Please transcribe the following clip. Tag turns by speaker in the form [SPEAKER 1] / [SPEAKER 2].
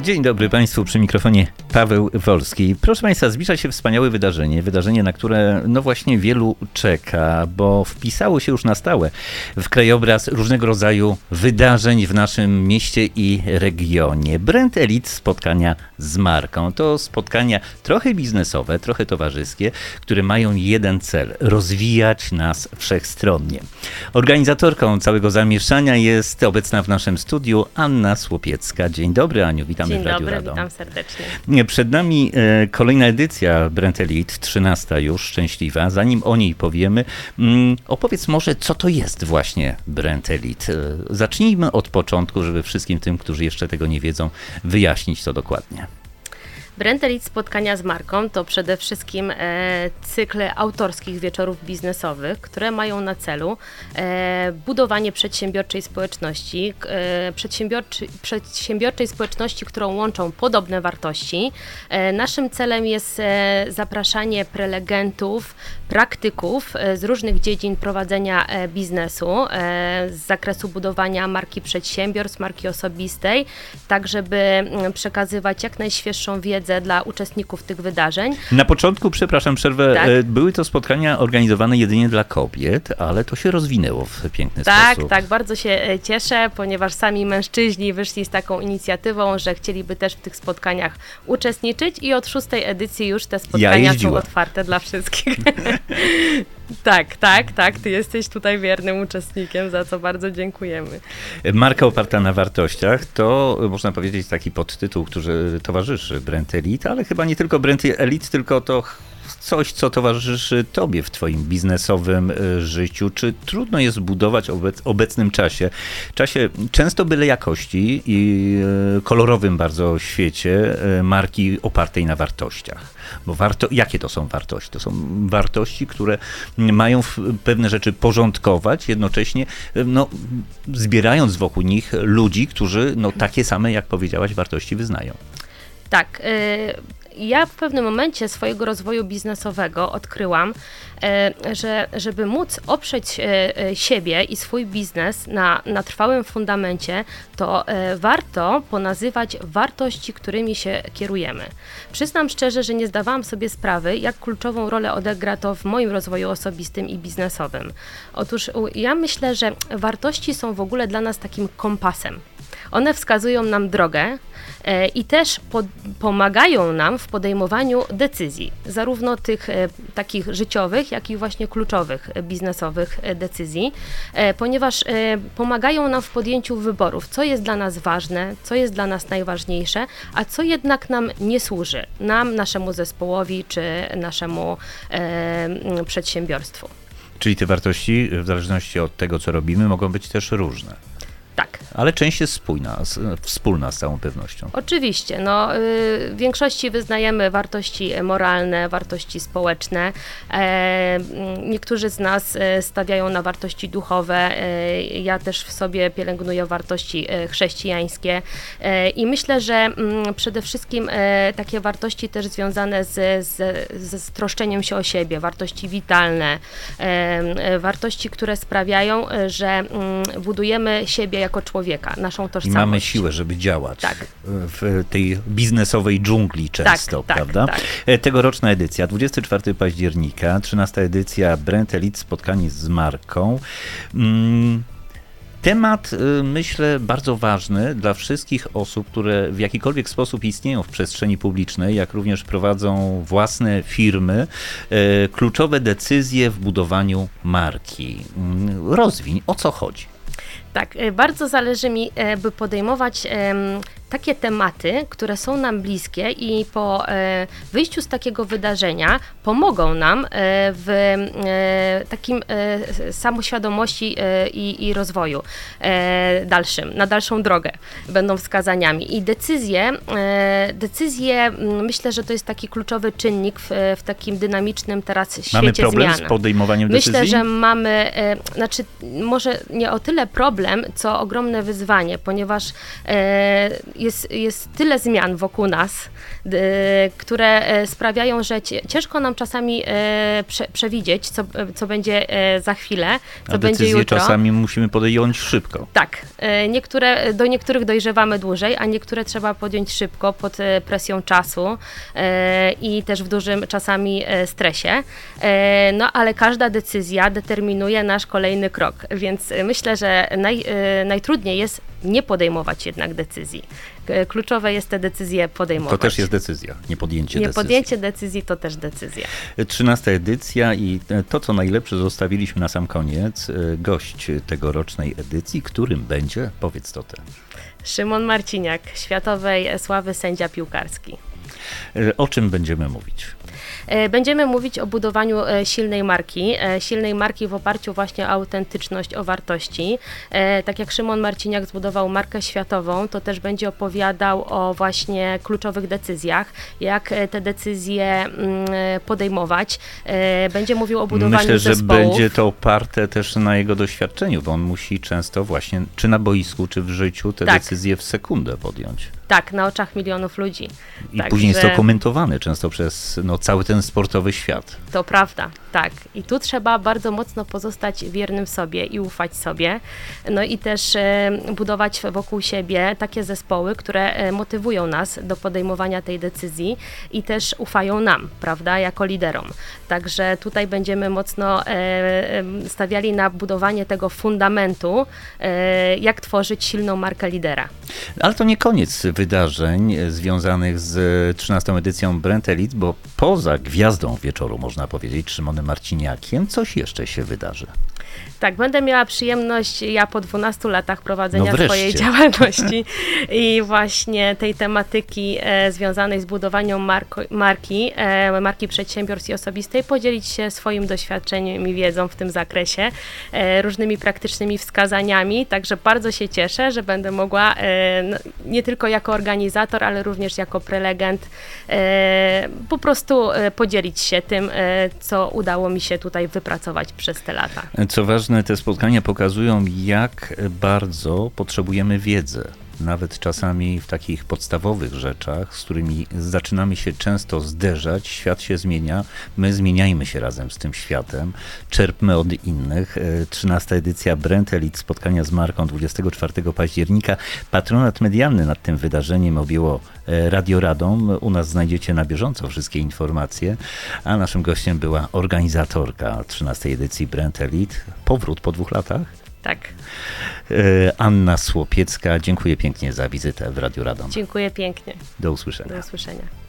[SPEAKER 1] Dzień dobry Państwu, przy mikrofonie Paweł Wolski. Proszę Państwa, zbliża się wspaniałe wydarzenie, na które no właśnie wielu czeka, bo wpisało się już na stałe w krajobraz różnego rodzaju wydarzeń w naszym mieście i regionie. Brand Elite spotkania z marką. To spotkania trochę biznesowe, trochę towarzyskie, które mają jeden cel: rozwijać nas wszechstronnie. Organizatorką całego zamieszania jest obecna w naszym studiu Anna Słopiecka. Dzień dobry, Aniu, witamy w Radiu Radom.
[SPEAKER 2] Witam serdecznie.
[SPEAKER 1] Przed nami kolejna edycja Brand Elite, 13 już, szczęśliwa. Zanim o niej powiemy, opowiedz może, co to jest właśnie Brand Elite. Zacznijmy od początku, żeby wszystkim tym, którzy jeszcze tego nie wiedzą, wyjaśnić to dokładnie.
[SPEAKER 2] Brand Elite spotkania z marką to przede wszystkim cykle autorskich wieczorów biznesowych, które mają na celu budowanie przedsiębiorczej społeczności, przedsiębiorczej społeczności, którą łączą podobne wartości. Naszym celem jest zapraszanie prelegentów, praktyków z różnych dziedzin prowadzenia biznesu, z zakresu budowania marki przedsiębiorstw, marki osobistej, tak żeby przekazywać jak najświeższą wiedzę dla uczestników tych wydarzeń.
[SPEAKER 1] Na początku, przepraszam, przerwę,
[SPEAKER 2] tak?
[SPEAKER 1] Były to spotkania organizowane jedynie dla kobiet, ale to się rozwinęło w piękny sposób.
[SPEAKER 2] Tak, bardzo się cieszę, ponieważ sami mężczyźni wyszli z taką inicjatywą, że chcieliby też w tych spotkaniach uczestniczyć i od 6. edycji już te spotkania są otwarte dla wszystkich. Tak, ty jesteś tutaj wiernym uczestnikiem, za co bardzo dziękujemy.
[SPEAKER 1] Marka oparta na wartościach to, można powiedzieć, taki podtytuł, który towarzyszy Brand Elite, ale chyba nie tylko Brand Elite, tylko to coś, co towarzyszy tobie w twoim biznesowym życiu. Czy trudno jest budować w obecnym czasie często byle jakości i kolorowym bardzo świecie, marki opartej na wartościach? Bo jakie to są wartości? To są wartości, które mają pewne rzeczy porządkować, jednocześnie zbierając wokół nich ludzi, którzy takie same, jak powiedziałaś, wartości wyznają.
[SPEAKER 2] Tak. Ja w pewnym momencie swojego rozwoju biznesowego odkryłam, że żeby móc oprzeć siebie i swój biznes na trwałym fundamencie, to warto ponazywać wartości, którymi się kierujemy. Przyznam szczerze, że nie zdawałam sobie sprawy, jak kluczową rolę odegra to w moim rozwoju osobistym i biznesowym. Otóż ja myślę, że wartości są w ogóle dla nas takim kompasem. One wskazują nam drogę i też pomagają nam w podejmowaniu decyzji, zarówno tych takich życiowych, jak i właśnie kluczowych biznesowych decyzji, ponieważ pomagają nam w podjęciu wyborów, co jest dla nas ważne, co jest dla nas najważniejsze, a co jednak nam nie służy, naszemu zespołowi czy naszemu przedsiębiorstwu.
[SPEAKER 1] Czyli te wartości, w zależności od tego, co robimy, mogą być też różne.
[SPEAKER 2] Tak.
[SPEAKER 1] Ale część jest wspólna z całą pewnością.
[SPEAKER 2] Oczywiście. W większości wyznajemy wartości moralne, wartości społeczne. Niektórzy z nas stawiają na wartości duchowe. Ja też w sobie pielęgnuję wartości chrześcijańskie. I myślę, że przede wszystkim takie wartości też związane z troszczeniem się o siebie, wartości witalne, wartości, które sprawiają, że budujemy siebie jako człowieka, naszą tożsamość.
[SPEAKER 1] I mamy siłę, żeby działać w tej biznesowej dżungli często, prawda?
[SPEAKER 2] Tak.
[SPEAKER 1] Tegoroczna edycja, 24 października, 13 edycja Brand Elite spotkanie z marką. Temat, myślę, bardzo ważny dla wszystkich osób, które w jakikolwiek sposób istnieją w przestrzeni publicznej, jak również prowadzą własne firmy, kluczowe decyzje w budowaniu marki. Rozwiń, o co chodzi?
[SPEAKER 2] Tak, bardzo zależy mi, by podejmować takie tematy, które są nam bliskie i po wyjściu z takiego wydarzenia pomogą nam w takim samoświadomości i rozwoju dalszym, na dalszą drogę będą wskazaniami. I decyzje, myślę, że to jest taki kluczowy czynnik w takim dynamicznym teraz świecie zmian.
[SPEAKER 1] Mamy problem z podejmowaniem decyzji?
[SPEAKER 2] Myślę, że mamy, może nie o tyle problem, co ogromne wyzwanie, ponieważ jest tyle zmian wokół nas, które sprawiają, że ciężko nam czasami przewidzieć, co będzie za chwilę, co będzie jutro.
[SPEAKER 1] Czasami musimy podjąć szybko.
[SPEAKER 2] Tak. Do niektórych dojrzewamy dłużej, a niektóre trzeba podjąć szybko, pod presją czasu i też w dużym czasami stresie. No ale każda decyzja determinuje nasz kolejny krok, więc myślę, że najtrudniej jest nie podejmować jednak decyzji. Kluczowe jest te decyzje podejmować.
[SPEAKER 1] To też jest decyzja, nie podjęcie decyzji.
[SPEAKER 2] Nie podjęcie decyzji to też decyzja.
[SPEAKER 1] 13. edycja i to, co najlepsze zostawiliśmy na sam koniec. Gość tegorocznej edycji, którym będzie, powiedz to ty.
[SPEAKER 2] Szymon Marciniak, światowej sławy sędzia piłkarski.
[SPEAKER 1] O czym będziemy mówić?
[SPEAKER 2] Będziemy mówić o budowaniu silnej marki w oparciu właśnie o autentyczność, o wartości. Tak jak Szymon Marciniak zbudował markę światową, to też będzie opowiadał o właśnie kluczowych decyzjach, jak te decyzje podejmować. Będzie mówił o budowaniu zespołów.
[SPEAKER 1] Myślę, że będzie to oparte też na jego doświadczeniu, bo on musi często właśnie, czy na boisku, czy w życiu, te decyzje w sekundę podjąć.
[SPEAKER 2] Tak, na oczach milionów ludzi.
[SPEAKER 1] I później jest to komentowane często przez cały ten sportowy świat.
[SPEAKER 2] To prawda, tak. I tu trzeba bardzo mocno pozostać wiernym sobie i ufać sobie. No i też budować wokół siebie takie zespoły, które motywują nas do podejmowania tej decyzji i też ufają nam, prawda, jako liderom. Także tutaj będziemy mocno stawiali na budowanie tego fundamentu, jak tworzyć silną markę lidera.
[SPEAKER 1] Ale to nie koniec wydarzeń związanych z 13. edycją Brand Elite, bo poza gwiazdą wieczoru, można powiedzieć, Szymonem Marciniakiem, coś jeszcze się wydarzy.
[SPEAKER 2] Tak, będę miała przyjemność, ja po 12 latach prowadzenia swojej działalności i właśnie tej tematyki związanej z budowaniem marki przedsiębiorstw i osobistej, podzielić się swoim doświadczeniem i wiedzą w tym zakresie, różnymi praktycznymi wskazaniami, także bardzo się cieszę, że będę mogła nie tylko jako organizator, ale również jako prelegent po prostu podzielić się tym, co udało mi się tutaj wypracować przez te lata.
[SPEAKER 1] Co ważne, te spotkania pokazują, jak bardzo potrzebujemy wiedzy. Nawet czasami w takich podstawowych rzeczach, z którymi zaczynamy się często zderzać, świat się zmienia, my zmieniajmy się razem z tym światem, czerpmy od innych. 13. edycja Brand Elite, spotkania z marką 24 października. Patronat medialny nad tym wydarzeniem objęło Radio Radom. U nas znajdziecie na bieżąco wszystkie informacje, a naszym gościem była organizatorka 13. edycji Brand Elite. Powrót po 2 latach?
[SPEAKER 2] Tak.
[SPEAKER 1] Anna Słopiecka, dziękuję pięknie za wizytę w Radiu Radom.
[SPEAKER 2] Dziękuję pięknie.
[SPEAKER 1] Do usłyszenia.
[SPEAKER 2] Do usłyszenia.